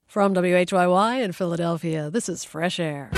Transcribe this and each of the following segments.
From WHYY in Philadelphia, this is Fresh Air.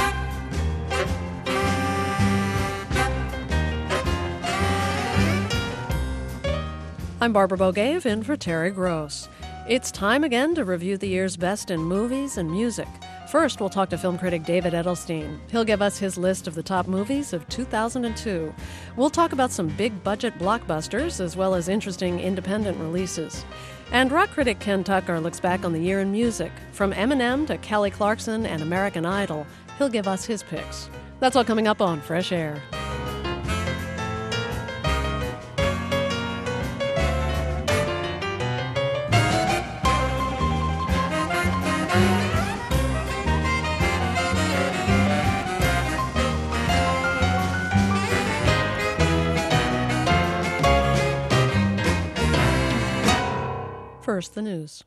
I'm Barbara Bogave in for Terry Gross. It's time again to review the year's best in movies and music. First, we'll talk to film critic David Edelstein. He'll give us his list of the top movies of 2002. We'll talk about some big-budget blockbusters as well as interesting independent releases. And rock critic Ken Tucker looks back on the year in music. From Eminem to Kelly Clarkson and American Idol, he'll give us his picks. That's all coming up on Fresh Air. First, the news.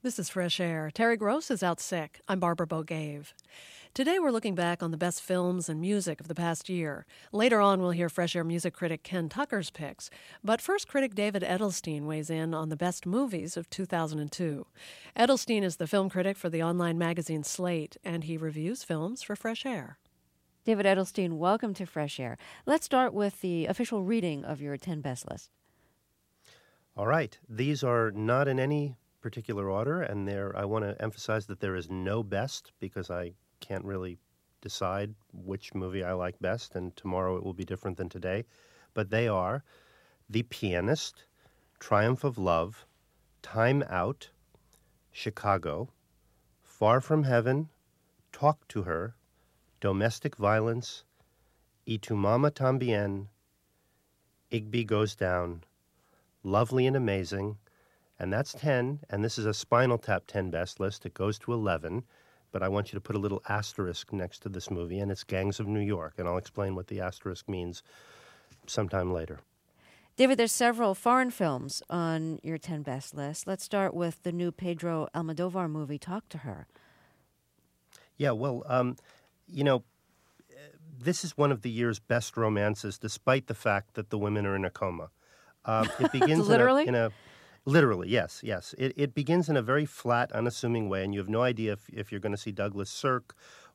This is Fresh Air. Terry Gross is out sick. I'm Barbara Bogave. Today we're looking back on the best films and music of the past year. Later on we'll hear Fresh Air music critic Ken Tucker's picks. But first, critic David Edelstein weighs in on the best movies of 2002. Edelstein is the film critic for the online magazine Slate, and he reviews films for Fresh Air. David Edelstein, welcome to Fresh Air. Let's start with the official reading of your 10 best list. All right. These are not in any particular order, and I want to emphasize that there is no best because I can't really decide which movie I like best, and tomorrow it will be different than today. But they are The Pianist, Triumph of Love, Time Out, Chicago, Far From Heaven, Talk to Her, Domestic Violence, Y Tu Mama Tambien, Igby Goes Down, Lovely and Amazing, and that's 10, and this is a Spinal Tap 10 best list. It goes to 11, but I want you to put a little asterisk next to this movie, and it's Gangs of New York, and I'll explain what the asterisk means sometime later. David, there's several foreign films on your 10 best list. Let's start with the new Pedro Almodovar movie, Talk to Her. Yeah, well, this is one of the year's best romances, despite the fact that the women are in a coma. It begins Literally? Literally, yes. It begins in a very flat, unassuming way, and you have no idea if you're going to see Douglas Sirk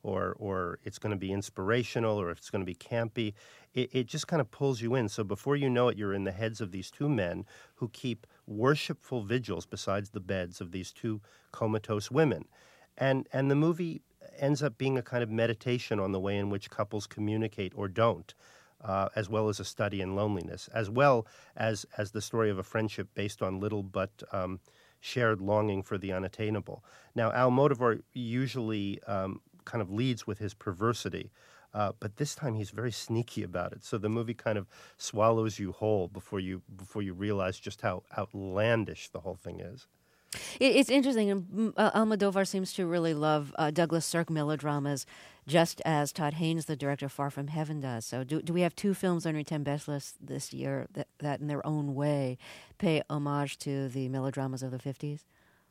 or it's going to be inspirational or if it's going to be campy. It just kind of pulls you in. So before you know it, you're in the heads of these two men who keep worshipful vigils besides the beds of these two comatose women. And the movie ends up being a kind of meditation on the way in which couples communicate or don't. As well as a study in loneliness, as well as the story of a friendship based on little but shared longing for the unattainable. Now, Almodovar usually kind of leads with his perversity, but this time he's very sneaky about it. So the movie kind of swallows you whole before you realize just how outlandish the whole thing is. It's interesting. Almodovar seems to really love Douglas Sirk melodramas, just as Todd Haynes, the director of Far From Heaven, does. So do we have two films on your 10 best list this year that in their own way pay homage to the melodramas of the 50s?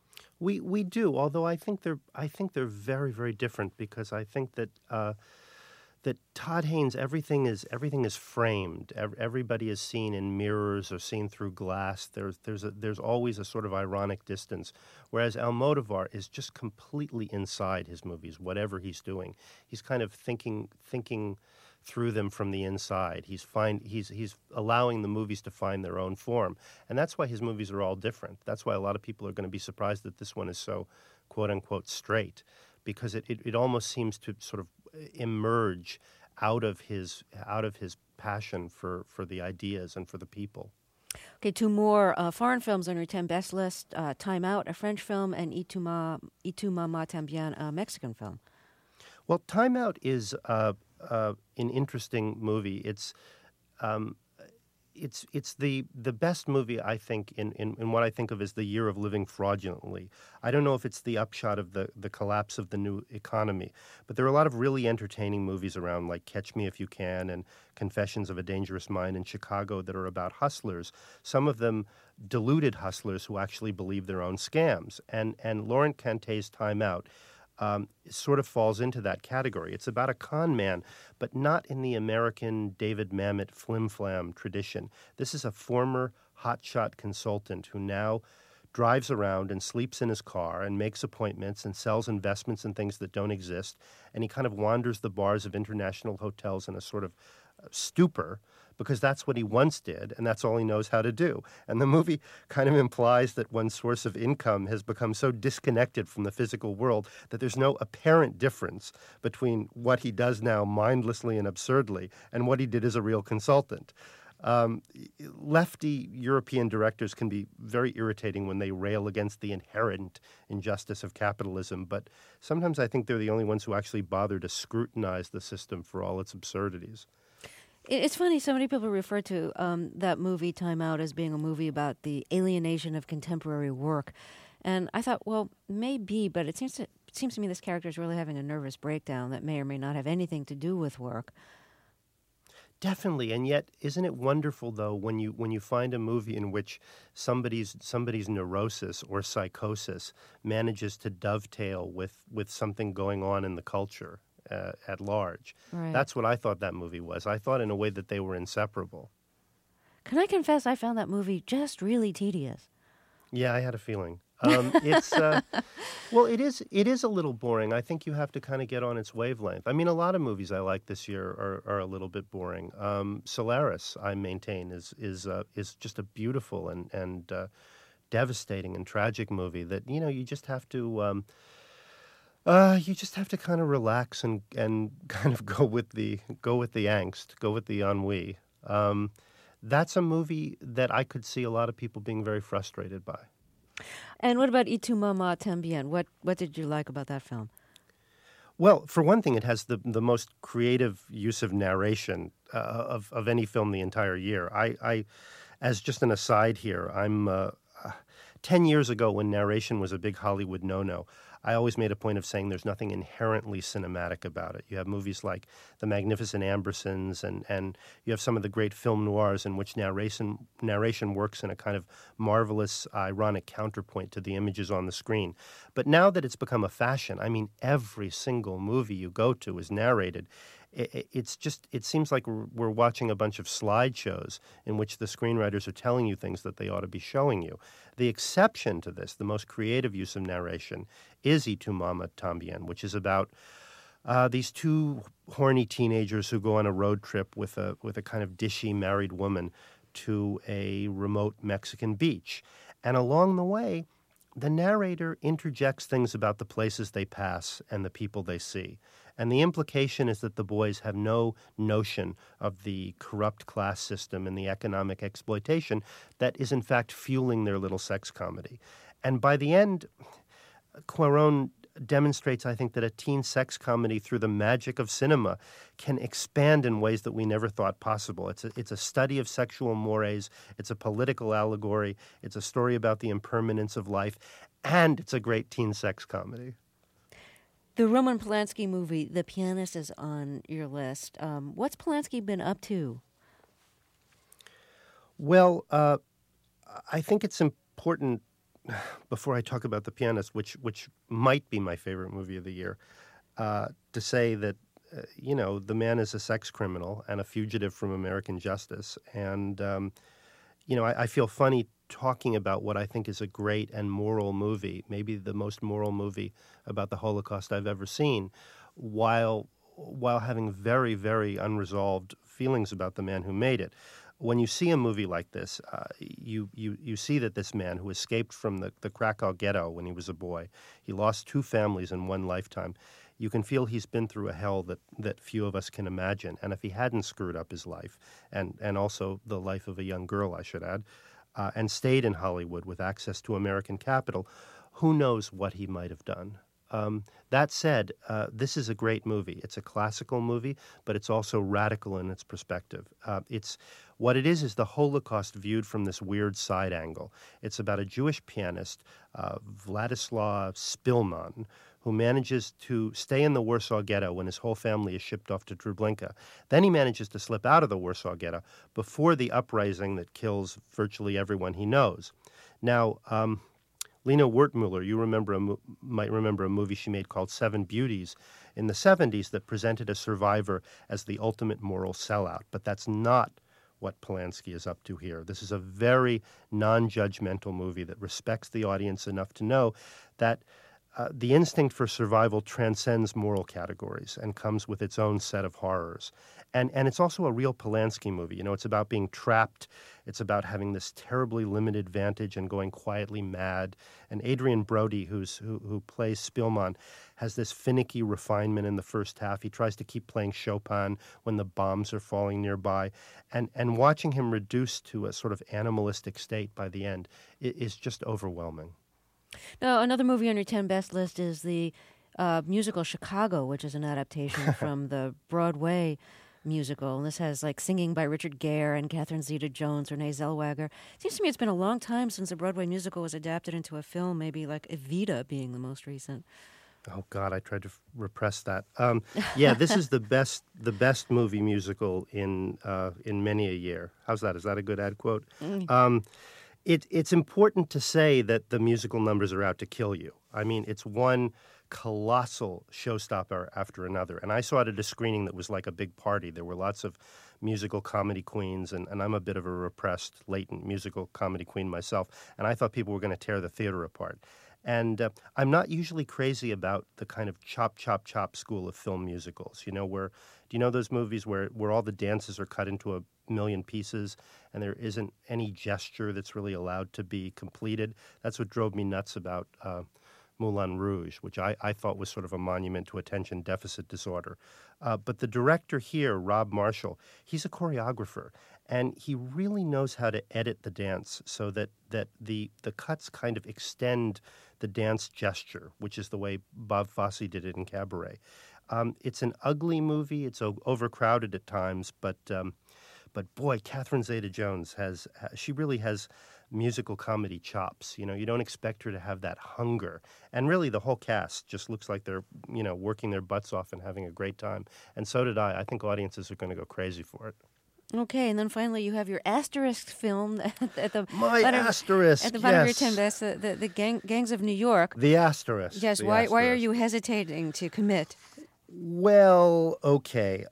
We do, although I think they're very, very different because I think that that Todd Haynes, everything is framed. Everybody is seen in mirrors or seen through glass. There's always a sort of ironic distance, whereas Almodovar is just completely inside his movies, whatever he's doing. He's kind of thinking through them from the inside. He's allowing the movies to find their own form, and that's why his movies are all different. That's why a lot of people are going to be surprised that this one is so quote unquote straight, because it almost seems to sort of emerge out of his passion for the ideas and for the people. Okay, two more foreign films on your 10 best list: Time Out, a French film, and Y Tu Mama Tambien, a Mexican film. Well, Time Out is an interesting movie. It's the best movie, I think, in what I think of as the year of living fraudulently. I don't know if it's the upshot of the collapse of the new economy, but there are a lot of really entertaining movies around, like Catch Me If You Can and Confessions of a Dangerous Mind in Chicago, that are about hustlers, some of them deluded hustlers who actually believe their own scams. And Laurent Cantet's Time Out sort of falls into that category. It's about a con man, but not in the American David Mamet flim-flam tradition. This is a former hotshot consultant who now drives around and sleeps in his car and makes appointments and sells investments in things that don't exist. And he kind of wanders the bars of international hotels in a sort of stupor, because that's what he once did, and that's all he knows how to do. And the movie kind of implies that one's source of income has become so disconnected from the physical world that there's no apparent difference between what he does now mindlessly and absurdly and what he did as a real consultant. Lefty European directors can be very irritating when they rail against the inherent injustice of capitalism, but sometimes I think they're the only ones who actually bother to scrutinize the system for all its absurdities. It's funny, so many people refer to that movie, Time Out, as being a movie about the alienation of contemporary work. And I thought, well, maybe, but it seems to me this character is really having a nervous breakdown that may or may not have anything to do with work. Definitely, and yet, isn't it wonderful though when you find a movie in which somebody's neurosis or psychosis manages to dovetail with something going on in the culture at large? Right. That's what I thought that movie was. I thought in a way that they were inseparable. Can I confess I found that movie just really tedious? Yeah, I had a feeling. It's well, it is a little boring. I think you have to kind of get on its wavelength. I mean, a lot of movies I like this year are a little bit boring. Solaris, I maintain, is just a beautiful and devastating and tragic movie that you just have to kind of relax and kind of go with the angst, go with the ennui. That's a movie that I could see a lot of people being very frustrated by. And what about Y Tu Mamá También? What did you like about that film? Well, for one thing, it has the most creative use of narration of any film the entire year. I as just an aside here, I'm 10 years ago when narration was a big Hollywood no-no, I always made a point of saying there's nothing inherently cinematic about it. You have movies like The Magnificent Ambersons and you have some of the great film noirs in which narration works in a kind of marvelous, ironic counterpoint to the images on the screen. But now that it's become a fashion, I mean, every single movie you go to is narrated. It seems like we're watching a bunch of slideshows in which the screenwriters are telling you things that they ought to be showing you. The exception to this, the most creative use of narration, is Y Tu Mamá También, which is about these two horny teenagers who go on a road trip with a kind of dishy married woman to a remote Mexican beach. And along the way, the narrator interjects things about the places they pass and the people they see. And the implication is that the boys have no notion of the corrupt class system and the economic exploitation that is in fact fueling their little sex comedy. And by the end, Cuarón demonstrates, I think, that a teen sex comedy through the magic of cinema can expand in ways that we never thought possible. It's a study of sexual mores, it's a political allegory, it's a story about the impermanence of life, and it's a great teen sex comedy. The Roman Polanski movie, The Pianist, is on your list. What's Polanski been up to? Well, I think it's important, before I talk about The Pianist, which might be my favorite movie of the year, to say that, the man is a sex criminal and a fugitive from American justice. And, I feel funny talking about what I think is a great and moral movie, maybe the most moral movie about the Holocaust I've ever seen, while having very, very unresolved feelings about the man who made it. When you see a movie like this, you see that this man who escaped from the Krakow ghetto when he was a boy, he lost two families in one lifetime. You can feel he's been through a hell that few of us can imagine. And if he hadn't screwed up his life, and also the life of a young girl, I should add, and stayed in Hollywood with access to American capital, who knows what he might have done. That said, this is a great movie. It's a classical movie, but it's also radical in its perspective. What it is the Holocaust viewed from this weird side angle. It's about a Jewish pianist, Vladislav Spilman, who manages to stay in the Warsaw Ghetto when his whole family is shipped off to Treblinka. Then he manages to slip out of the Warsaw Ghetto before the uprising that kills virtually everyone he knows. Now, Lena Wertmuller, you might remember a movie she made called Seven Beauties in the 70s that presented a survivor as the ultimate moral sellout, but that's not what Polanski is up to here. This is a very non-judgmental movie that respects the audience enough to know that the instinct for survival transcends moral categories and comes with its own set of horrors. And it's also a real Polanski movie. It's about being trapped. It's about having this terribly limited vantage and going quietly mad. And Adrian Brody, who plays Spilman, has this finicky refinement in the first half. He tries to keep playing Chopin when the bombs are falling nearby. And watching him reduced to a sort of animalistic state by the end is just overwhelming. Now, another movie on your 10 best list is the musical Chicago, which is an adaptation from the Broadway musical. And this has singing by Richard Gere and Catherine Zeta-Jones, Renee Zellweger. It seems to me it's been a long time since a Broadway musical was adapted into a film, maybe like Evita being the most recent. Oh God, I tried to repress that. Yeah, this is the best movie musical in many a year. How's that? Is that a good ad quote? Um, it's important to say that the musical numbers are out to kill you. I mean, it's one colossal showstopper after another. And I saw it at a screening that was like a big party. There were lots of musical comedy queens, and I'm a bit of a repressed, latent musical comedy queen myself. And I thought people were going to tear the theater apart. And I'm not usually crazy about the kind of chop, chop, chop school of film musicals, where, do you know those movies where all the dances are cut into a million pieces and there isn't any gesture that's really allowed to be completed? That's what drove me nuts about Moulin Rouge, which I thought was sort of a monument to attention deficit disorder. But the director here, Rob Marshall, he's a choreographer, and he really knows how to edit the dance so that the cuts kind of extend the dance gesture, which is the way Bob Fosse did it in Cabaret. It's an ugly movie. It's overcrowded at times, but boy, Catherine Zeta-Jones she really has musical comedy chops. You don't expect her to have that hunger. And really the whole cast just looks like they're, working their butts off and having a great time. And so did I. I think audiences are going to go crazy for it. Okay, and then finally you have your asterisk film at the asterisk, at the bottom yes. of your 10 best, the Gangs of New York. The asterisk. Yes, the why asterisk. are you hesitating to commit? Well, okay.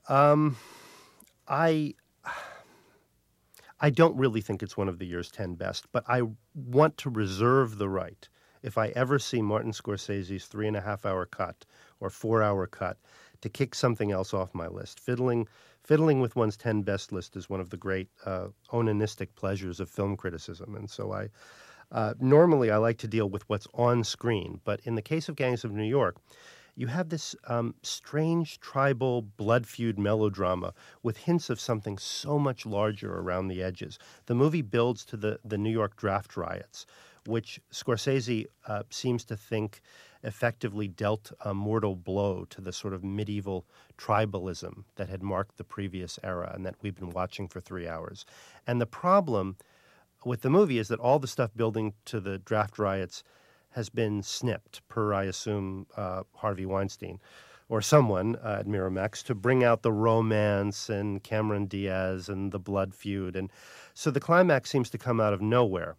I don't really think it's one of the year's 10 best, but I want to reserve the right, if I ever see Martin Scorsese's 3.5-hour cut or 4-hour cut, to kick something else off my list. Fiddling with one's 10 best list is one of the great onanistic pleasures of film criticism. And so normally I like to deal with what's on screen. But in the case of Gangs of New York, you have this strange tribal blood feud melodrama with hints of something so much larger around the edges. The movie builds to the New York draft riots, which Scorsese seems to think effectively dealt a mortal blow to the sort of medieval tribalism that had marked the previous era and that we've been watching for 3 hours. And the problem with the movie is that all the stuff building to the draft riots has been snipped, per, I assume, Harvey Weinstein or someone at Miramax, to bring out the romance and Cameron Diaz and the blood feud. And so the climax seems to come out of nowhere.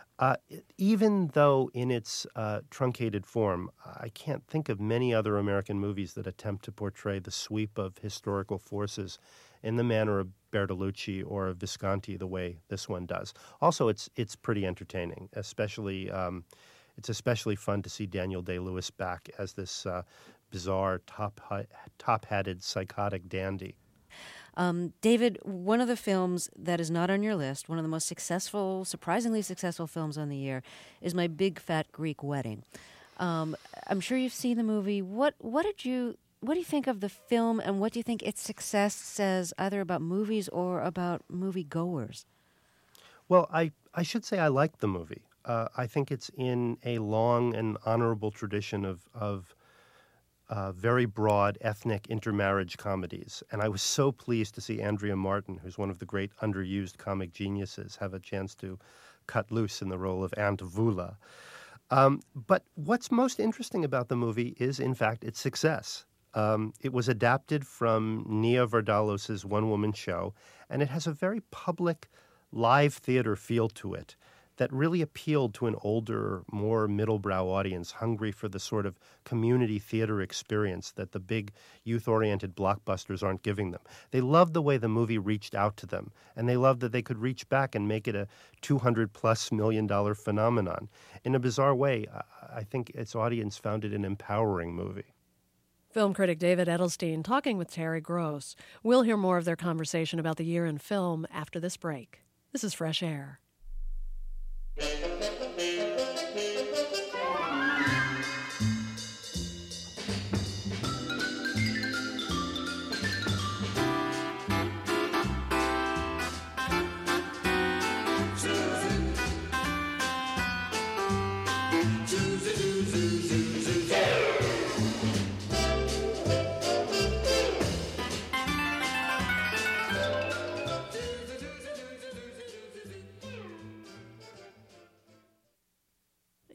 Even though in its truncated form, I can't think of many other American movies that attempt to portray the sweep of historical forces in the manner of Bertolucci or of Visconti the way this one does. Also, it's pretty entertaining, especially... It's especially fun to see Daniel Day-Lewis back as this bizarre, top-hatted, psychotic dandy. David, one of the films that is not on your list, one of the most successful, surprisingly successful films on the year, is My Big Fat Greek Wedding. I'm sure you've seen the movie. What do you think of the film, and what do you think its success says either about movies or about moviegoers? Well, I should say I liked the movie. I think it's in a long and honorable tradition of very broad ethnic intermarriage comedies. And I was so pleased to see Andrea Martin, who's one of the great underused comic geniuses, have a chance to cut loose in the role of Aunt Vula. But what's most interesting about the movie is, in fact, its success. It was adapted from Nia Vardalos' one-woman show, and it has a very public, live theater feel to it that really appealed to an older, more middle-brow audience hungry for the sort of community theater experience that the big youth-oriented blockbusters aren't giving them. They loved the way the movie reached out to them, and they loved that they could reach back and make it a $200+ million phenomenon. In a bizarre way, I think its audience found it an empowering movie. Film critic David Edelstein talking with Terry Gross. We'll hear more of their conversation about the year in film after this break. This is Fresh Air.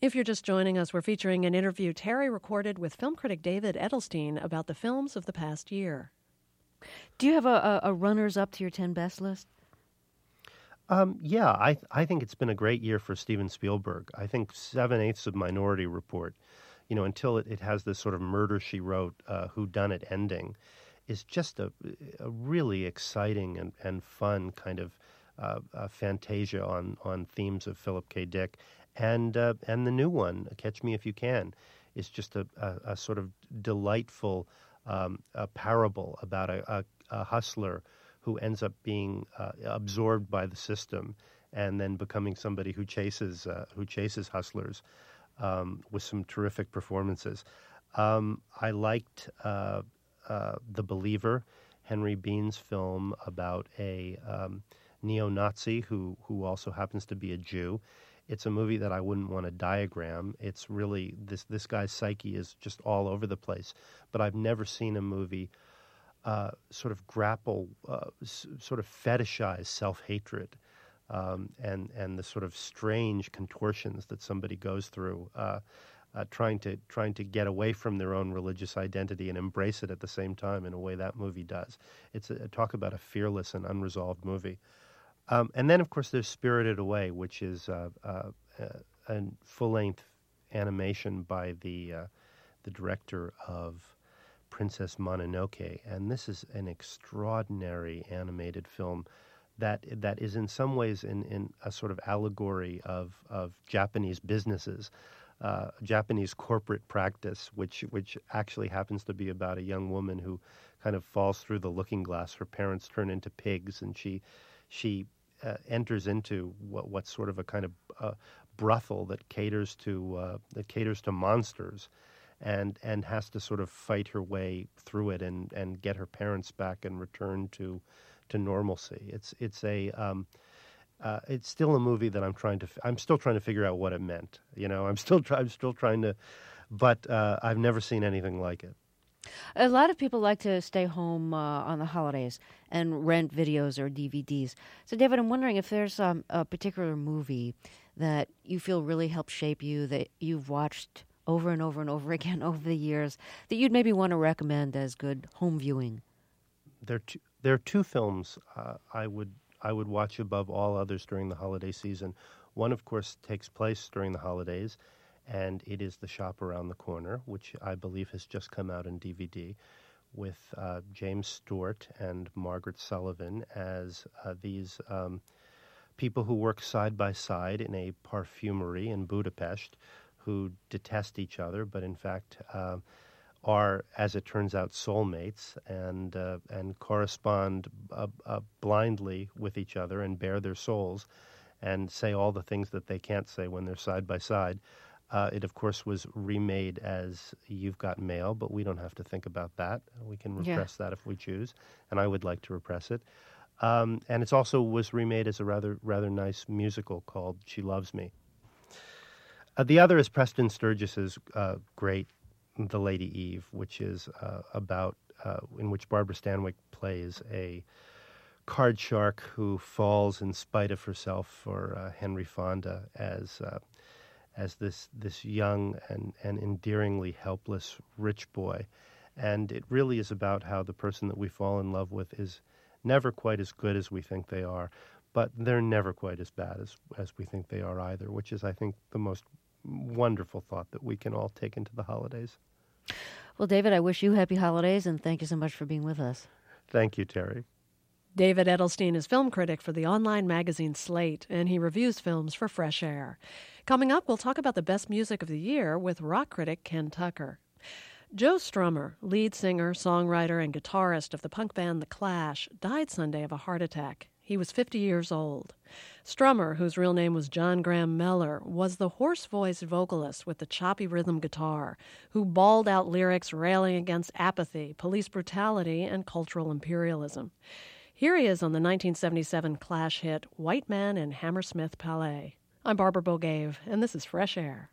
If you're just joining us, we're featuring an interview Terry recorded with film critic David Edelstein about the films of the past year. Do you have a runners-up to your 10 best list? Yeah, I think it's been a great year for Steven Spielberg. I think 7/8 of Minority Report, until it has this sort of Murder, She Wrote, whodunit ending, is just a really exciting and fun kind of fantasia on themes of Philip K. Dick. And the new one, Catch Me If You Can, is just a sort of delightful a parable about a hustler who ends up being absorbed by the system and then becoming somebody who chases hustlers with some terrific performances. I liked The Believer, Henry Bean's film about a neo-Nazi who also happens to be a Jew. It's a movie that I wouldn't want to diagram. It's really, this guy's psyche is just all over the place. But I've never seen a movie sort of grapple, sort of fetishize self-hatred and the sort of strange contortions that somebody goes through trying to get away from their own religious identity and embrace it at the same time in a way that movie does. It's talk about a fearless and unresolved movie. And then, of course, there's Spirited Away, which is a full-length animation by the director of Princess Mononoke, and this is an extraordinary animated film that is in some ways in a sort of allegory of Japanese businesses, Japanese corporate practice, which actually happens to be about a young woman who kind of falls through the looking glass. Her parents turn into pigs, and she enters into what's sort of a kind of brothel that caters to monsters, and has to sort of fight her way through it and get her parents back and return to normalcy. It's still a movie that I'm still trying to figure out what it meant. I'm still trying to, but I've never seen anything like it. A lot of people like to stay home on the holidays and rent videos or DVDs. So, David, I'm wondering if there's a particular movie that you feel really helped shape you, that you've watched over and over and over again over the years, that you'd maybe want to recommend as good home viewing. There are two films I would watch above all others during the holiday season. One, of course, takes place during the holidays, and it is The Shop Around the Corner, which I believe has just come out in DVD, with James Stewart and Margaret Sullivan as these people who work side by side in a parfumery in Budapest, who detest each other, but in fact are, as it turns out, soulmates and correspond blindly with each other and bare their souls and say all the things that they can't say when they're side by side. It, of course, was remade as You've Got Mail, but we don't have to think about that. We can repress that if we choose, and I would like to repress it. And it also was remade as a rather nice musical called She Loves Me. The other is Preston Sturges's great The Lady Eve, which is about in which Barbara Stanwyck plays a card shark who falls in spite of herself for Henry Fonda as this young and endearingly helpless rich boy. And it really is about how the person that we fall in love with is never quite as good as we think they are, but they're never quite as bad as we think they are either, which is, I think, the most wonderful thought that we can all take into the holidays. Well, David, I wish you happy holidays, and thank you so much for being with us. Thank you, Terry. David Edelstein is film critic for the online magazine Slate, and he reviews films for Fresh Air. Coming up, we'll talk about the best music of the year with rock critic Ken Tucker. Joe Strummer, lead singer, songwriter, and guitarist of the punk band The Clash, died Sunday of a heart attack. He was 50 years old. Strummer, whose real name was John Graham Meller, was the hoarse-voiced vocalist with the choppy rhythm guitar, who bawled out lyrics railing against apathy, police brutality, and cultural imperialism. Here he is on the 1977 Clash hit White Man in Hammersmith Palais. I'm Barbara Bogave, and this is Fresh Air.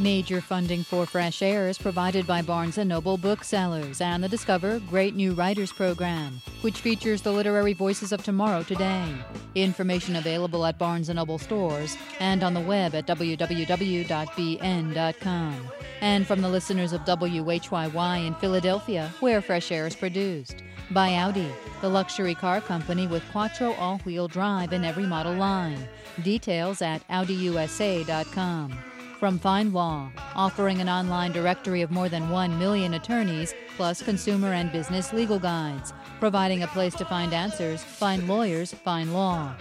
Major funding for Fresh Air is provided by Barnes & Noble Booksellers and the Discover Great New Writers program, which features the literary voices of tomorrow today. Information available at Barnes & Noble stores and on the web at www.bn.com. And from the listeners of WHYY in Philadelphia, where Fresh Air is produced. By Audi, the luxury car company with Quattro all-wheel drive in every model line. Details at AudiUSA.com. From Find Law, offering an online directory of more than 1 million attorneys, plus consumer and business legal guides. Providing a place to find answers, find lawyers, find law.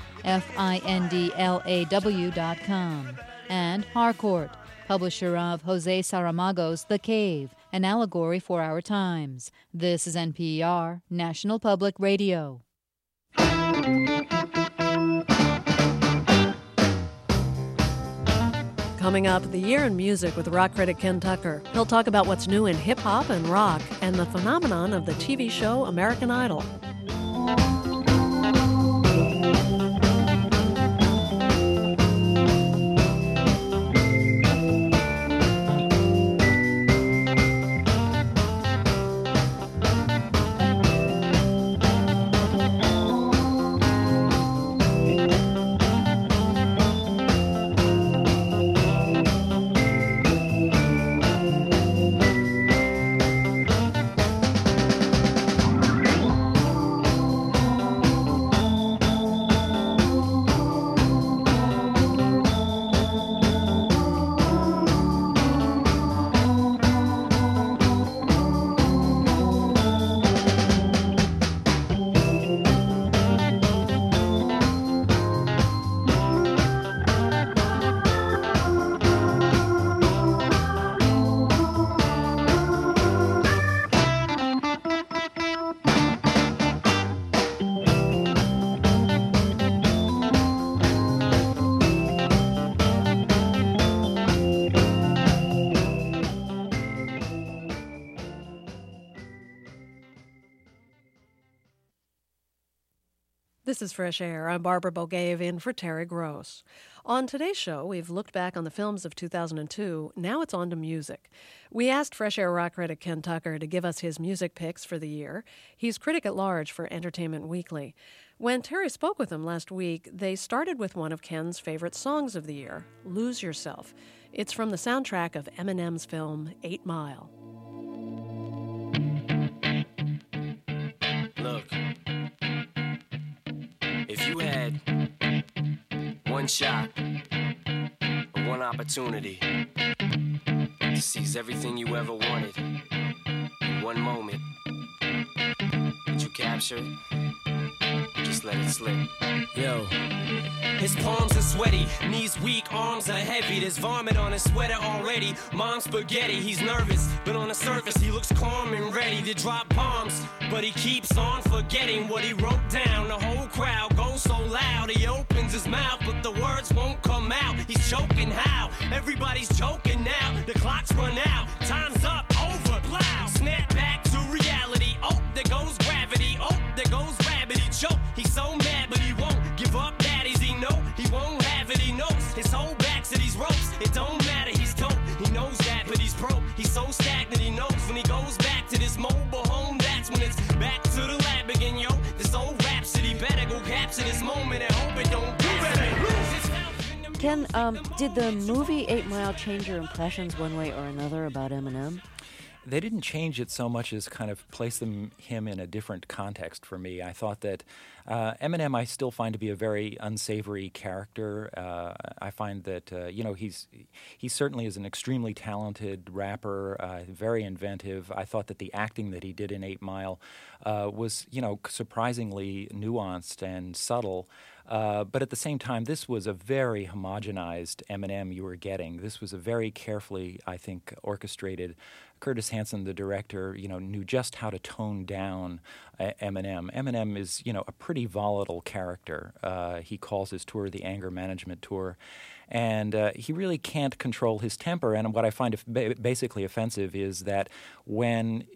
FINDLAW.com. And Harcourt, publisher of Jose Saramago's The Cave, an allegory for our times. This is NPR, National Public Radio. Coming up, the year in music with rock critic Ken Tucker. He'll talk about what's new in hip-hop and rock and the phenomenon of the TV show American Idol. This is Fresh Air. I'm Barbara Bogaev in for Terry Gross. On today's show, we've looked back on the films of 2002. Now it's on to music. We asked Fresh Air rock critic Ken Tucker to give us his music picks for the year. He's critic at large for Entertainment Weekly. When Terry spoke with him last week, they started with one of Ken's favorite songs of the year, Lose Yourself. It's from the soundtrack of Eminem's film 8 Mile. Look, if you had one shot or one opportunity to seize everything you ever wanted in one moment, did you capture it? Just let it slip. Yo. His palms are sweaty, knees weak, arms are heavy. There's vomit on his sweater already. Mom's spaghetti, he's nervous, but on the surface he looks calm and ready to drop bombs. But he keeps on forgetting what he wrote down. The whole crowd goes so loud, he opens his mouth, but the words won't come out. He's choking how? Everybody's choking now. The clock's run out, time's up, over, plow. Snap back to reality. Oh, there goes gravity. Oh, there goes rabbit. He choke. He's so mad, but he won't give up. Daddies, he know he won't have it. He knows his whole back to these ropes. It don't matter. He's dope. He knows that, but he's broke. He's so stagnant. He knows when he goes back to this mobile home. That's when it's back to the lab again, yo. This old rhapsody better go capture this moment and hope it don't do it. Ken, did the movie 8 Mile change your impressions one way or another about Eminem? They didn't change it so much as kind of place him in a different context for me. I thought that Eminem I still find to be a very unsavory character. I find that he certainly is an extremely talented rapper, very inventive. I thought that the acting that he did in 8 Mile was surprisingly nuanced and subtle. But at the same time, this was a very homogenized Eminem you were getting. This was a very carefully, I think, orchestrated. Curtis Hanson, the director, knew just how to tone down Eminem. Eminem is, a pretty volatile character. He calls his tour the Anger Management Tour. And he really can't control his temper. And what I find basically offensive is that when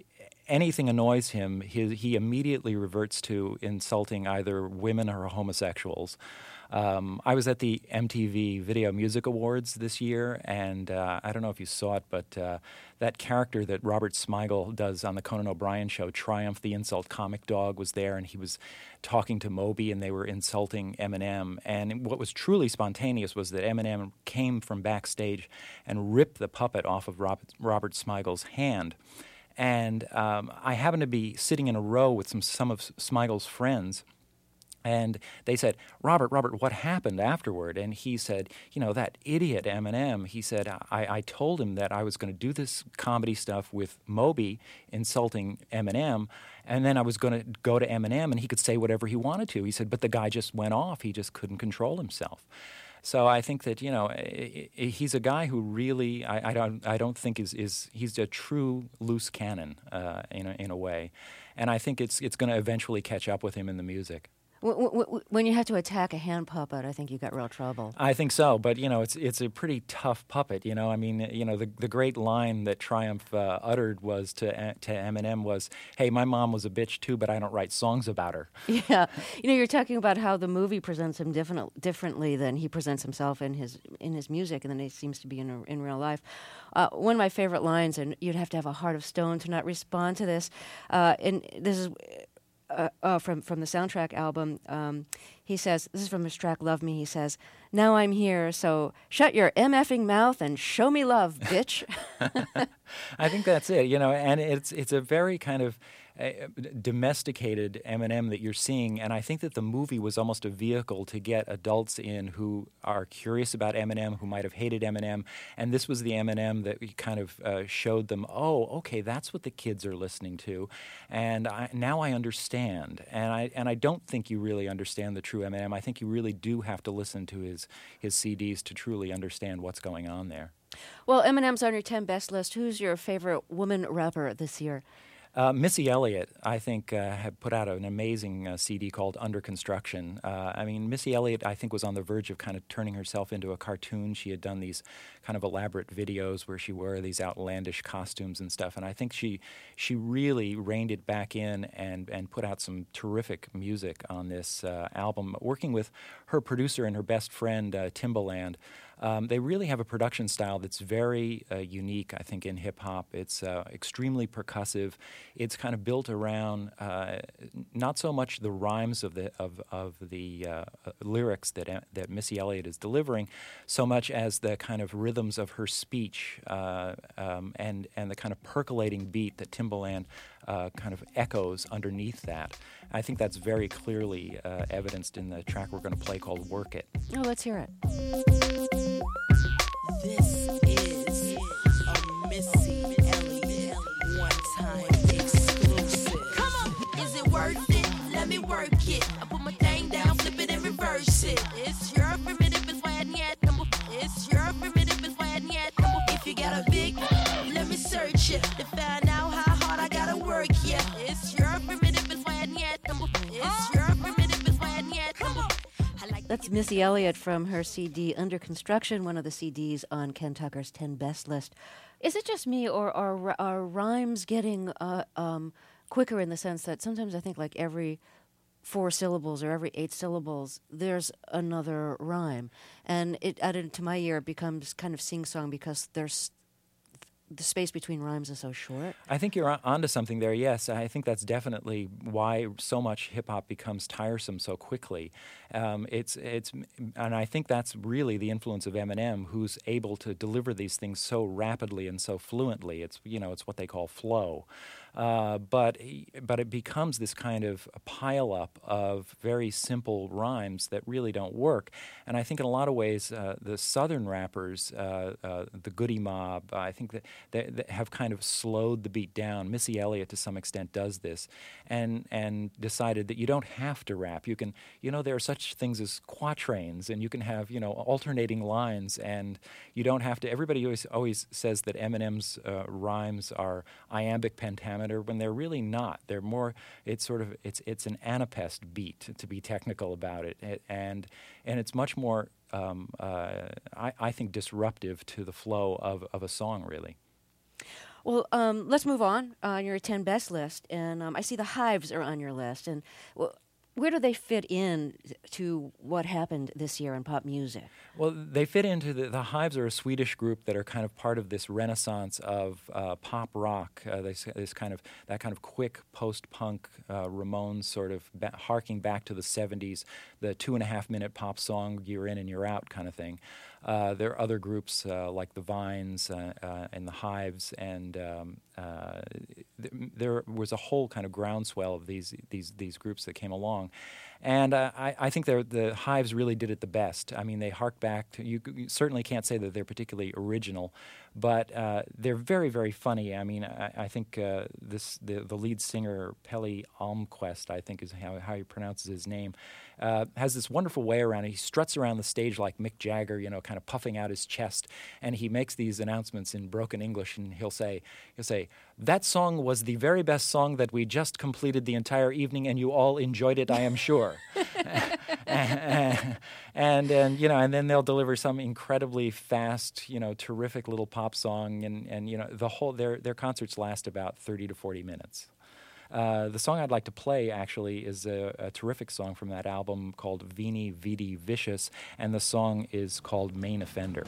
anything annoys him, he immediately reverts to insulting either women or homosexuals. I was at the MTV Video Music Awards this year, and I don't know if you saw it, but that character that Robert Smigel does on the Conan O'Brien show, Triumph the Insult Comic Dog, was there, and he was talking to Moby, and they were insulting Eminem. And what was truly spontaneous was that Eminem came from backstage and ripped the puppet off of Robert Smigel's hand. And I happened to be sitting in a row with some of Smigel's friends, and they said, Robert, what happened afterward? And he said, that idiot Eminem, he said, I told him that I was going to do this comedy stuff with Moby insulting Eminem, and then I was going to go to Eminem and he could say whatever he wanted to. He said, but the guy just went off. He just couldn't control himself. So I think that, he's a guy who really, I don't think he's a true loose cannon in a way. And I think it's going to eventually catch up with him in the music. When you have to attack a hand puppet, I think you got real trouble. I think so, but it's a pretty tough puppet. I mean, the great line that Triumph uttered was to Eminem was, "Hey, my mom was a bitch too, but I don't write songs about her." Yeah, you're talking about how the movie presents him differently than he presents himself in his music, and then he seems to be in real life. One of my favorite lines, and you'd have to have a heart of stone to not respond to this, and this is. From the soundtrack album, he says, this is from his track Love Me, he says, "Now I'm here, so shut your MFing mouth and show me love, bitch." I think that's it, and it's a very kind of domesticated Eminem that you're seeing, and I think that the movie was almost a vehicle to get adults in who are curious about Eminem, who might have hated Eminem, and this was the Eminem that kind of showed them, oh, okay, that's what the kids are listening to, and now I understand, and I don't think you really understand the true Eminem. I think you really do have to listen to his CDs to truly understand what's going on there. Well, Eminem's on your 10 best list. Who's your favorite woman rapper this year? Missy Elliott, I think, had put out an amazing CD called Under Construction. I mean, Missy Elliott, I think, was on the verge of kind of turning herself into a cartoon. She had done these kind of elaborate videos where she wore these outlandish costumes and stuff, and I think she really reined it back in and put out some terrific music on this album, working with her producer and her best friend, Timbaland. They really have a production style that's very unique, I think, in hip-hop. It's extremely percussive. It's kind of built around not so much the rhymes of the lyrics that Missy Elliott is delivering, so much as the kind of rhythms of her speech and the kind of percolating beat that Timbaland kind of echoes underneath that. I think that's very clearly evidenced in the track we're going to play called Work It. Oh, let's hear it. This is a Missy Elliott one-time exclusive. Come on, is it worth it? Let me work it. I put my thing down, flip it and reverse it. It's your primitive and why yet. It's your primitive and why yet. If you got a big, let me search it to find out how hard I gotta work. Yeah, it's your primitive and why yet. It's your primitive and why yet. That's Missy Elliott from her CD Under Construction, one of the CDs on Ken Tucker's 10 Best list. Is it just me, or are rhymes getting quicker in the sense that sometimes I think like every 4 syllables or every 8 syllables, there's another rhyme. And it added to my ear, it becomes kind of sing-song because there's the space between rhymes is so short. I think you're onto something there, yes. I think that's definitely why so much hip-hop becomes tiresome so quickly. And I think that's really the influence of Eminem, who's able to deliver these things so rapidly and so fluently. It's what they call flow. But it becomes this kind of a pile-up of very simple rhymes that really don't work. And I think in a lot of ways, the Southern rappers, the Goody Mob, I think that have kind of slowed the beat down. Missy Elliott, to some extent, does this, and decided that you don't have to rap. You can, there are such things as quatrains, and you can have, alternating lines, and you don't have to. Everybody always says that Eminem's rhymes are iambic pentameter, when they're really not. They're more. It's an anapest beat, to be technical about it, and it's much more. I think disruptive to the flow of a song, really. Well, let's move on your 10 best list. And I see the Hives are on your list. And where do they fit in to what happened this year in pop music? Well, they fit into the Hives are a Swedish group that are kind of part of this renaissance of pop rock. That kind of quick post-punk Ramones sort of harking back to the 70s, the 2.5-minute pop song, you're in and you're out kind of thing. There are other groups like the Vines and the Hives, and there was a whole kind of groundswell of these groups that came along. And I think the Hives really did it the best. I mean, they hark back to, you certainly can't say that they're particularly original, but they're very, very funny. I mean, I think the lead singer, Pelle Almqvist, I think is how he pronounces his name, has this wonderful way around it. He struts around the stage like Mick Jagger, kind of puffing out his chest, and he makes these announcements in broken English, and he'll say, that song was the very best song that we just completed the entire evening, and you all enjoyed it, I am sure. and then they'll deliver some incredibly fast, terrific little pop song, and the whole their concerts last about 30 to 40 minutes. The song I'd like to play, actually, is a terrific song from that album called Veni Vidi Vicious, and the song is called Main Offender.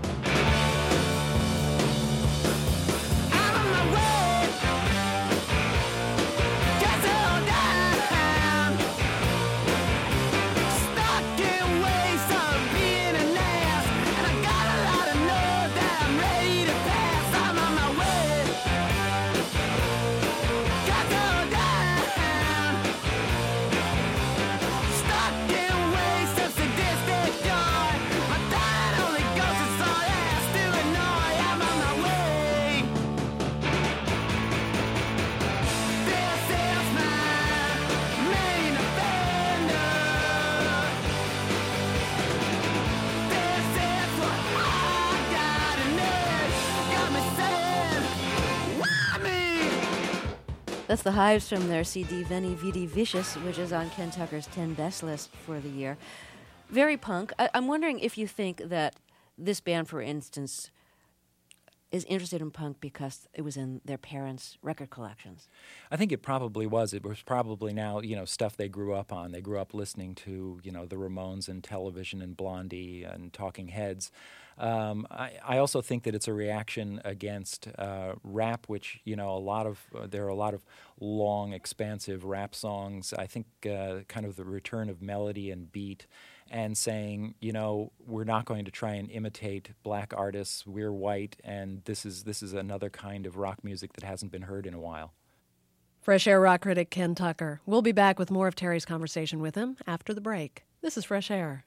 That's the Hives from their CD Veni Vidi Vicious, which is on Ken Tucker's 10 best list for the year. Very punk. I'm wondering if you think that this band, for instance, is interested in punk because it was in their parents' record collections. I think it probably was. It was probably now, stuff they grew up on. They grew up listening to, the Ramones and Television and Blondie and Talking Heads. I also think that it's a reaction against rap, which, there are a lot of long, expansive rap songs. I think kind of the return of melody and beat, and saying, we're not going to try and imitate black artists. We're white, and this is another kind of rock music that hasn't been heard in a while. Fresh Air rock critic Ken Tucker. We'll be back with more of Terry's conversation with him after the break. This is Fresh Air.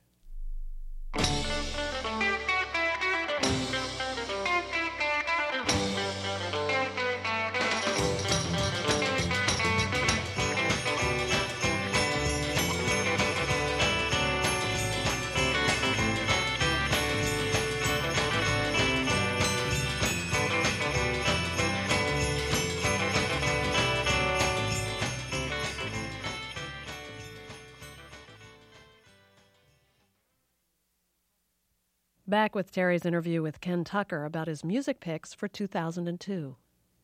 Back with Terry's interview with Ken Tucker about his music picks for 2002.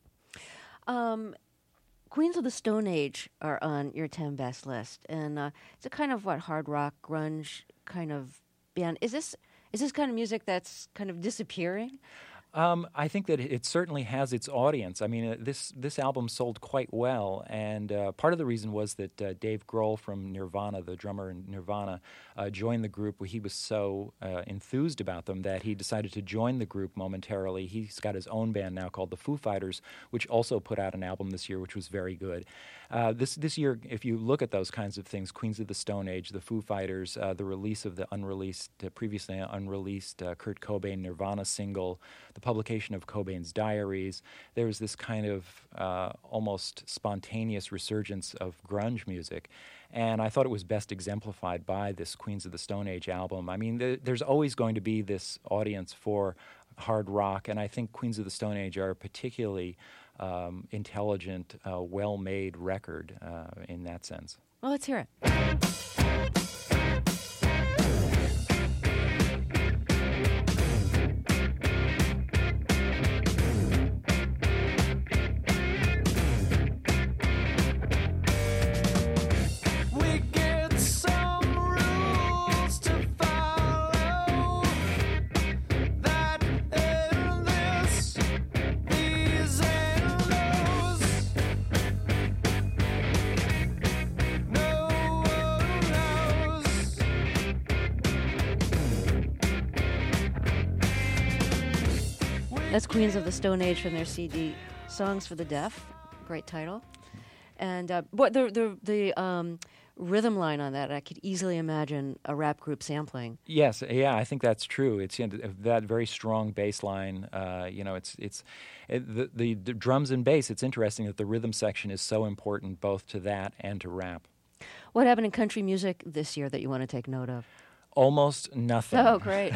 Queens of the Stone Age are on your 10 best list, and it's a kind of hard rock, grunge kind of band. Is this kind of music that's kind of disappearing? I think that it certainly has its audience. I mean, this album sold quite well, and part of the reason was that Dave Grohl from Nirvana, the drummer in Nirvana, joined the group. He was so enthused about them that he decided to join the group momentarily. He's got his own band now called the Foo Fighters, which also put out an album this year, which was very good. This year, if you look at those kinds of things, Queens of the Stone Age, the Foo Fighters, the release of the previously unreleased Kurt Cobain Nirvana single, the publication of Cobain's diaries, there was this kind of almost spontaneous resurgence of grunge music. And I thought it was best exemplified by this Queens of the Stone Age album. I mean, there's always going to be this audience for hard rock, and I think Queens of the Stone Age are a particularly intelligent, well-made record in that sense. Well, let's hear it. That's Queens of the Stone Age from their CD Songs for the Deaf. Great title. And what the rhythm line on that, I could easily imagine a rap group sampling. Yes, yeah, I think that's true. It's that very strong bass line. The drums and bass. It's interesting that the rhythm section is so important both to that and to rap. What happened in country music this year that you want to take note of? Almost nothing. Oh, great.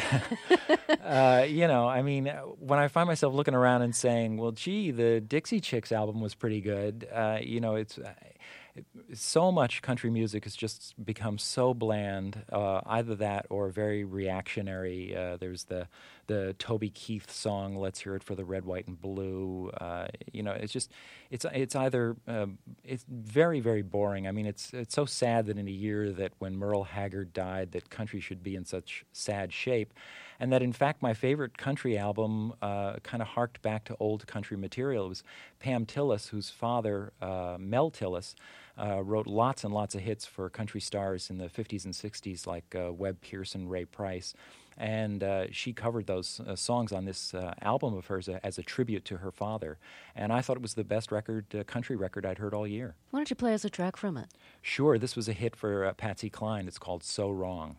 When I find myself looking around and saying, well, gee, the Dixie Chicks album was pretty good, so much country music has just become so bland, either that or very reactionary. There's the Toby Keith song, Let's Hear It for the Red, White, and Blue. It's either it's very, very boring. I mean, it's so sad that in a year that when Merle Haggard died, that country should be in such sad shape. And that, in fact, my favorite country album kind of harked back to old country material. It was Pam Tillis, whose father, Mel Tillis, wrote lots and lots of hits for country stars in the 50s and 60s, like Webb Pierson, Ray Price. And she covered those songs on this album of hers as a tribute to her father. And I thought it was the best country record I'd heard all year. Why don't you play us a track from it? Sure. This was a hit for Patsy Cline. It's called So Wrong.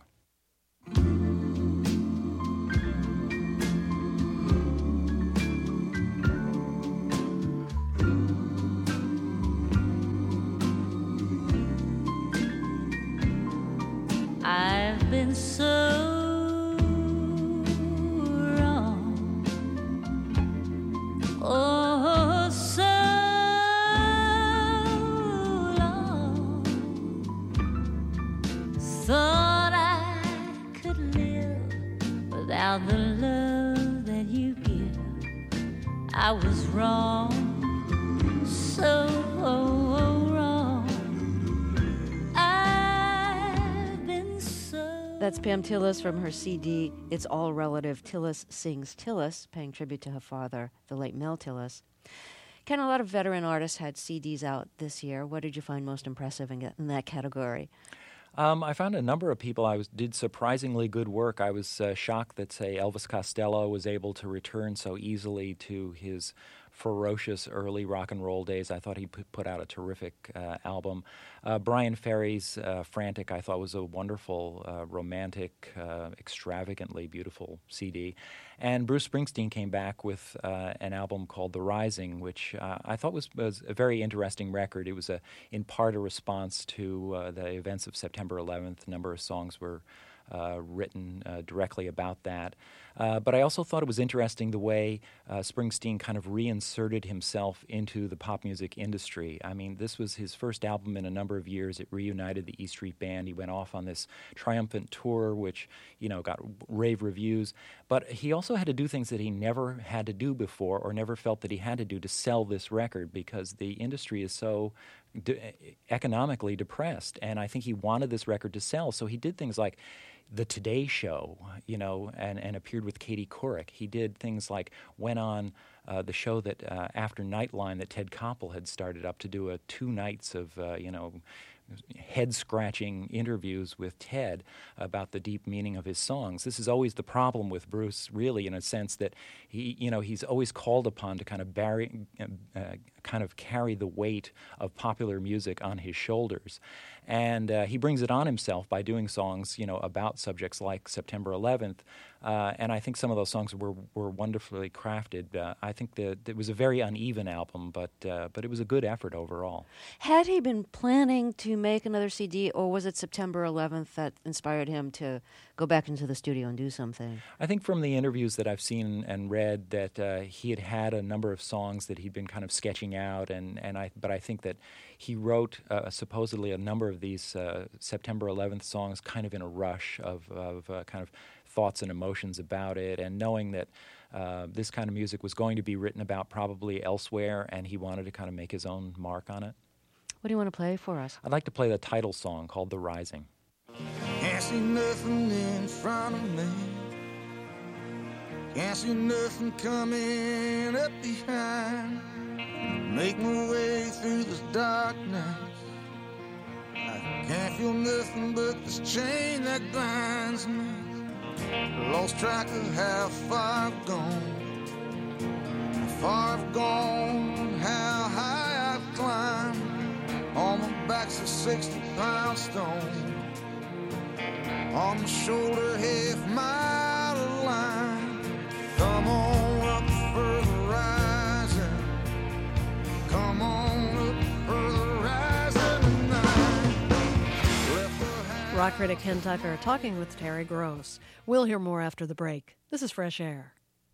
I've been so wrong, oh, so long. Thought I could live without the love that you give. I was wrong, so wrong. That's Pam Tillis from her CD, It's All Relative, Tillis Sings Tillis, paying tribute to her father, the late Mel Tillis. Ken, a lot of veteran artists had CDs out this year. What did you find most impressive in that category? I found a number of people did surprisingly good work. I was shocked that, say, Elvis Costello was able to return so easily to his ferocious early rock and roll days. I thought he put out a terrific album. Brian Ferry's Frantic, I thought, was a wonderful, romantic, extravagantly beautiful CD. And Bruce Springsteen came back with an album called The Rising, which I thought was a very interesting record. It was in part a response to the events of September 11th. A number of songs were written directly about that. But I also thought it was interesting the way Springsteen kind of reinserted himself into the pop music industry. I mean, this was his first album in a number of years. It reunited the E Street Band. He went off on this triumphant tour, which, got rave reviews. But he also had to do things that he never had to do before or never felt that he had to do to sell this record because the industry is so economically depressed. And I think he wanted this record to sell. So he did things like The Today Show, and appeared with Katie Couric. He did things like went on the show that after Nightline that Ted Koppel had started up to do 2 nights of, head-scratching interviews with Ted about the deep meaning of his songs. This is always the problem with Bruce, really, in a sense that he's always called upon to kind of carry the weight of popular music on his shoulders. And he brings it on himself by doing songs, about subjects like September 11th. And I think some of those songs were wonderfully crafted. I think that it was a very uneven album, but it was a good effort overall. Had he been planning to make another CD, or was it September 11th that inspired him to go back into the studio and do something? I think from the interviews that I've seen and read that he had a number of songs that he'd been kind of sketching out, but I think that he wrote supposedly a number of these September 11th songs kind of in a rush of kind of thoughts and emotions about it, and knowing that this kind of music was going to be written about probably elsewhere, and he wanted to kind of make his own mark on it. What do you want to play for us? I'd like to play the title song called The Rising. Can't see nothing in front of me. Can't see nothing coming up behind. Make my way through this darkness. I can't feel nothing but this chain that binds me. Lost track of how far I've gone. far I've gone, how high I've climbed. On my back's a 60-pound stone. On the shoulder, half mile of line. Come on up for the rising. Come on up for the rising tonight. Rock critic Ken Tucker talking with Terry Gross. We'll hear more after the break. This is Fresh Air.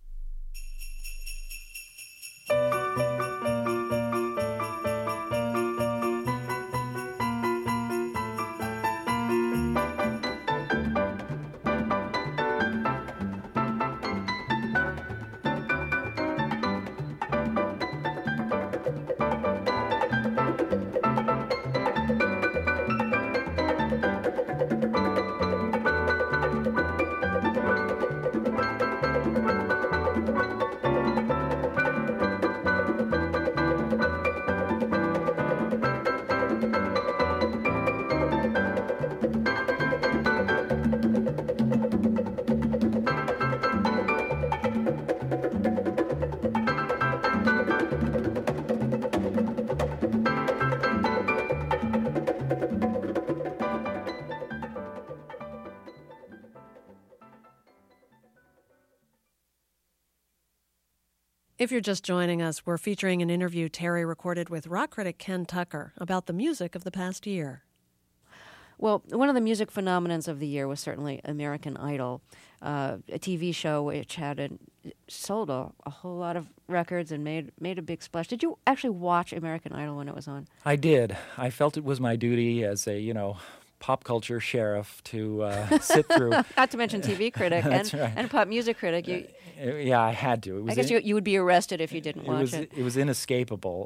If you're just joining us, we're featuring an interview Terry recorded with rock critic Ken Tucker about the music of the past year. Well, one of the music phenomenons of the year was certainly American Idol, a TV show which had sold a whole lot of records and made a big splash. Did you actually watch American Idol when it was on? I did. I felt it was my duty as a, pop culture sheriff to sit through. Not to mention TV critic That's right. and pop music critic. Yeah, I had to. I guess you would be arrested if you didn't watch it. It was inescapable.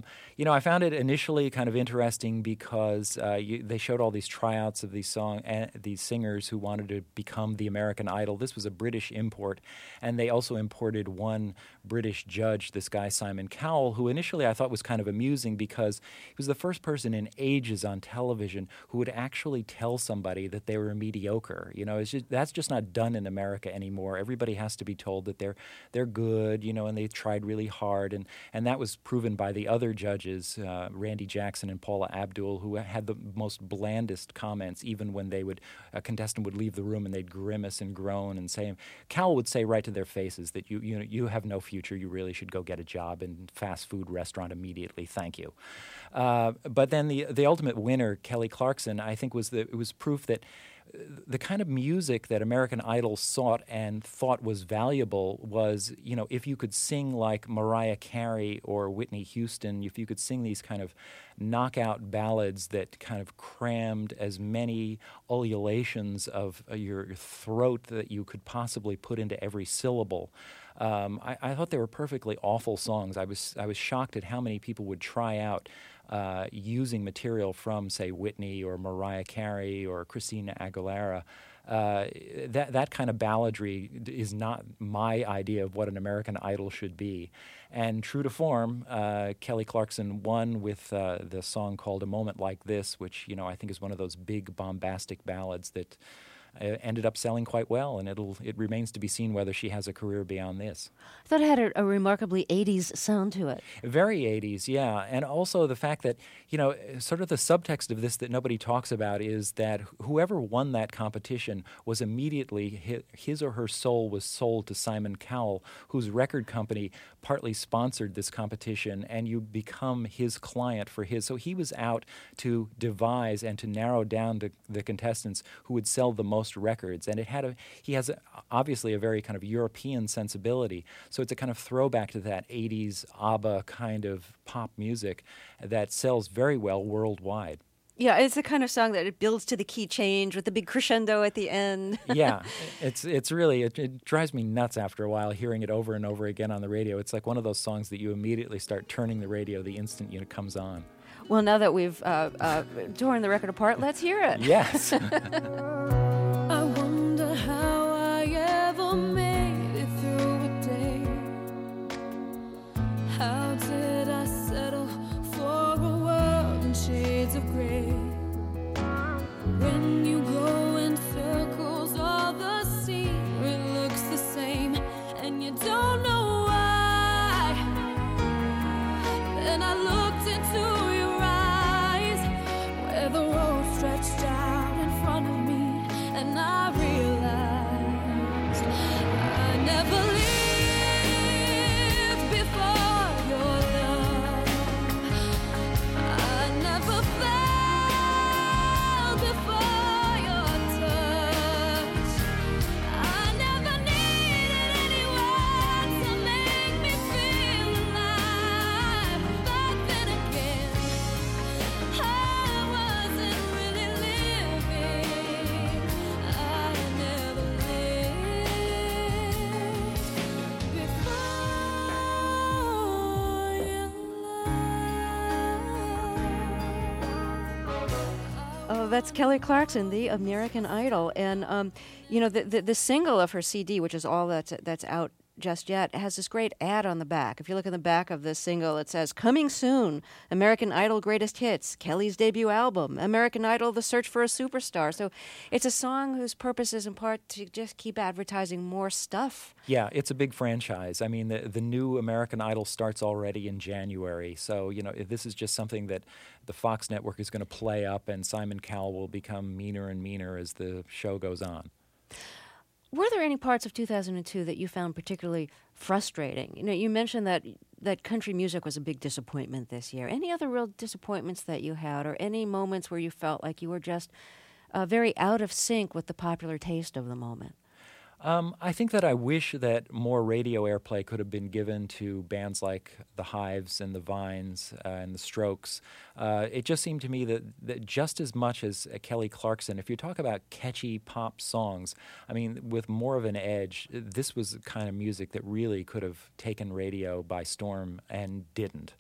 I found it initially kind of interesting because they showed all these tryouts of these singers who wanted to become the American Idol. This was a British import, and they also imported one British judge, this guy Simon Cowell, who initially I thought was kind of amusing because he was the first person in ages on television who would actually tell somebody that they were mediocre. That's just not done in America anymore. Everybody has to be told that they're good, and they tried really hard, and that was proven by the other judges, Randy Jackson and Paula Abdul, who had the most blandest comments, even when a contestant would leave the room and they'd grimace and groan and say, Cowell would say right to their faces that you have no future, you really should go get a job in fast food restaurant immediately, thank you. But then the ultimate winner, Kelly Clarkson, I think was proof that the kind of music that American Idol sought and thought was valuable was, if you could sing like Mariah Carey or Whitney Houston, if you could sing these kind of knockout ballads that kind of crammed as many ululations of your throat that you could possibly put into every syllable. I thought they were perfectly awful songs. I was shocked at how many people would try out using material from, say, Whitney or Mariah Carey or Christina Aguilera. That kind of balladry is not my idea of what an American Idol should be. And true to form, Kelly Clarkson won with the song called A Moment Like This, which, I think is one of those big bombastic ballads that ended up selling quite well, and it remains to be seen whether she has a career beyond this. I thought it had a remarkably 80s sound to it. Very 80s, yeah. And also the fact that, sort of the subtext of this that nobody talks about is that whoever won that competition was immediately, his or her soul was sold to Simon Cowell, whose record company partly sponsored this competition, and you become his client for his. So he was out to devise and to narrow down the contestants who would sell the most records, and he has obviously a very kind of European sensibility, so it's a kind of throwback to that 80s ABBA kind of pop music that sells very well worldwide. Yeah, it's the kind of song that it builds to the key change with the big crescendo at the end. Yeah, it's really, it drives me nuts after a while hearing it over and over again on the radio. It's like one of those songs that you immediately start turning the radio the instant it comes on. Well, now that we've torn the record apart, let's hear it. Yes. I wonder how I ever made it through a day. How did I settle for a world in shades of gray? When you go in circles, all the scenery looks the same, and you don't know why. that's Kelly Clarkson, the American Idol. And, the single of her CD, which is all that's out just yet, has this great ad on the back. If you look in the back of this single, it says, "Coming soon, American Idol Greatest Hits, Kelly's debut album, American Idol, The Search for a Superstar." So it's a song whose purpose is in part to just keep advertising more stuff. Yeah, it's a big franchise. I mean, the new American Idol starts already in January. So, this is just something that the Fox network is going to play up, and Simon Cowell will become meaner and meaner as the show goes on. Were there any parts of 2002 that you found particularly frustrating? You mentioned that country music was a big disappointment this year. Any other real disappointments that you had, or any moments where you felt like you were just very out of sync with the popular taste of the moment? I think that I wish that more radio airplay could have been given to bands like the Hives and the Vines and the Strokes. It just seemed to me that just as much as Kelly Clarkson, if you talk about catchy pop songs, I mean, with more of an edge, this was the kind of music that really could have taken radio by storm and didn't.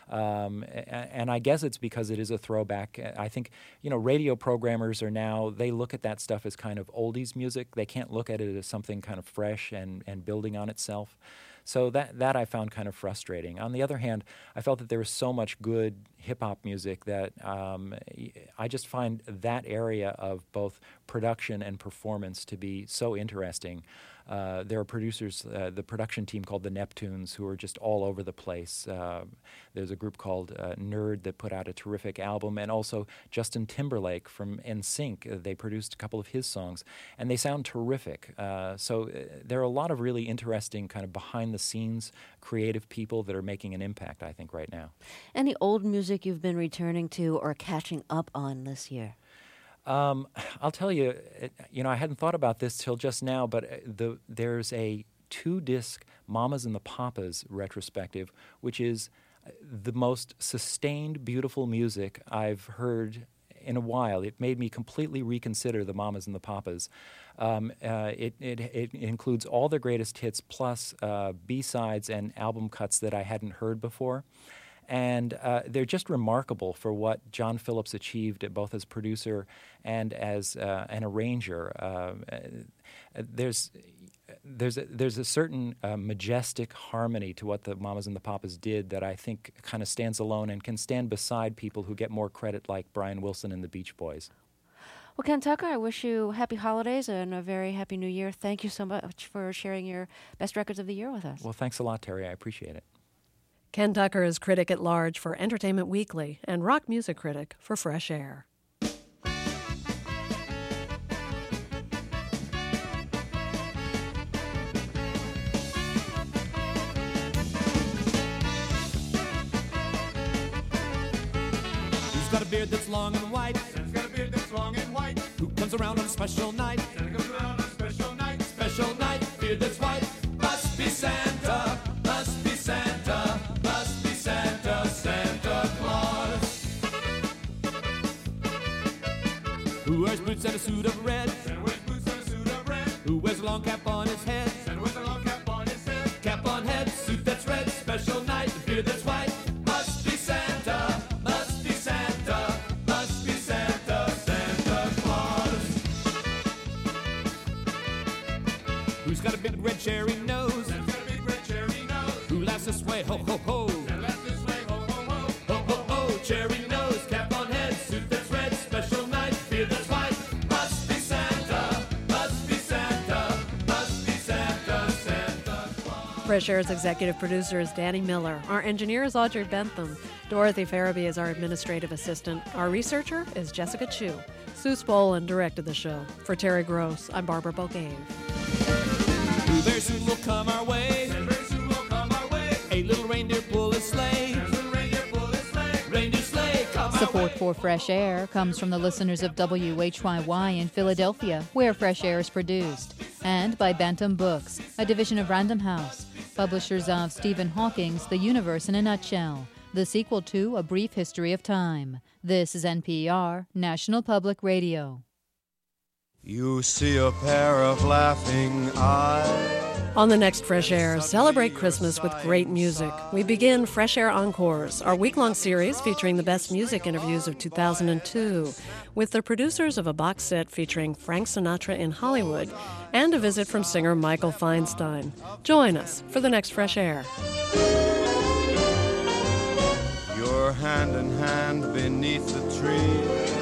And I guess it's because it is a throwback. I think, radio programmers are now, they look at that stuff as kind of oldies music. They can't look at it as something kind of fresh and building on itself. So that I found kind of frustrating. On the other hand, I felt that there was so much good hip-hop music that I just find that area of both production and performance to be so interesting. There are producers, the production team called the Neptunes, who are just all over the place. There's a group called Nerd that put out a terrific album, and also Justin Timberlake from NSYNC. They produced a couple of his songs, and they sound terrific. So there are a lot of really interesting kind of behind-the-scenes creative people that are making an impact, I think, right now. Any old music you've been returning to or catching up on this year? I'll tell you, I hadn't thought about this till just now, but there's a 2-disc Mamas and the Papas retrospective, which is the most sustained, beautiful music I've heard in a while. It made me completely reconsider the Mamas and the Papas. It includes all their greatest hits plus B-sides and album cuts that I hadn't heard before. And they're just remarkable for what John Phillips achieved both as producer and as an arranger. There's a certain majestic harmony to what the Mamas and the Papas did that I think kind of stands alone and can stand beside people who get more credit like Brian Wilson and the Beach Boys. Well, Ken Tucker, I wish you happy holidays and a very happy new year. Thank you so much for sharing your best records of the year with us. Well, thanks a lot, Terry. I appreciate it. Ken Tucker is critic at large for Entertainment Weekly and rock music critic for Fresh Air. Who's got a beard that's long and white? Santa's got a beard that's long and white. Who comes around on a special night? Santa comes around on a special night. Special night, beard that's white. Must be Santa. Must be Santa. Must be Santa. Santa Claus. Who wears boots and a suit of red? Santa wears boots and a suit of red. Who wears a long cap on his head? Santa wears a long cap on his head. Cap on head, suit that's red. Special night, beard that's white. Must be Santa. Must be Santa. Must be Santa. Santa Claus. Who's got a big red cherry nose? Santa's got a big red cherry nose. Who laughs this way? Ho, ho, ho. Santa laughs this way. Ho, ho, ho. Ho, ho, ho. Cherry nose, cap on head, suit that's red. Special night, beard that's white. Must be Santa. Must be Santa. Must be Santa. Santa Claus. Fresh Air's executive producer is Danny Miller. Our engineer is Audrey Bentham. Dorothy Farabee is our administrative assistant. Our researcher is Jessica Chu. Sue Spolin directed the show. For Terry Gross, I'm Barbara Bogave. Very soon will come our way. Very soon will come our way. A little reindeer pull his sleigh. Little reindeer pull his sleigh. Reindeer sleigh, come Support our way. for Fresh Air comes from the listeners of WHYY in Philadelphia, where Fresh Air is produced, and by Bantam Books, a division of Random House, publishers of Stephen Hawking's The Universe in a Nutshell, the sequel to A Brief History of Time. This is NPR, National Public Radio. You see a pair of laughing eyes On the next Fresh Air, celebrate Christmas with great music. We begin Fresh Air Encores, our week-long series featuring the best music interviews of 2002, with the producers of a box set featuring Frank Sinatra in Hollywood and a visit from singer Michael Feinstein. Join us for the next Fresh Air. You're hand in hand beneath the tree.